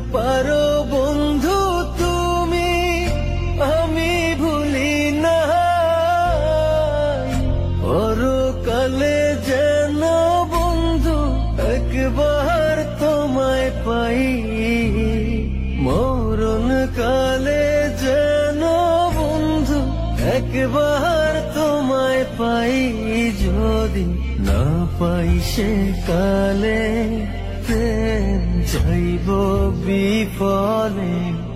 পারো বন্ধু তুমি, আমি ভুলি না। পরকালে যেন বন্ধু একবার তোমায় পাই, মরণ কালে যেন বন্ধু একবার তোমায় পাই। যদি না পাই সে কালে প্রেম যাইব বিফলে।